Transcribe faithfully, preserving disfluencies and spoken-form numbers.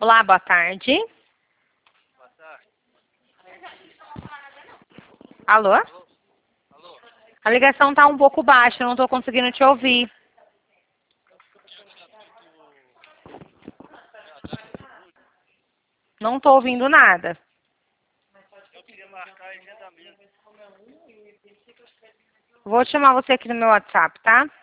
Olá, boa tarde. Boa tarde. Alô? Alô? Alô? A ligação está um pouco baixa, eu não estou conseguindo te ouvir. Não estou ouvindo nada. Eu queria marcar agendamento. Vou chamar você aqui no meu WhatsApp, tá?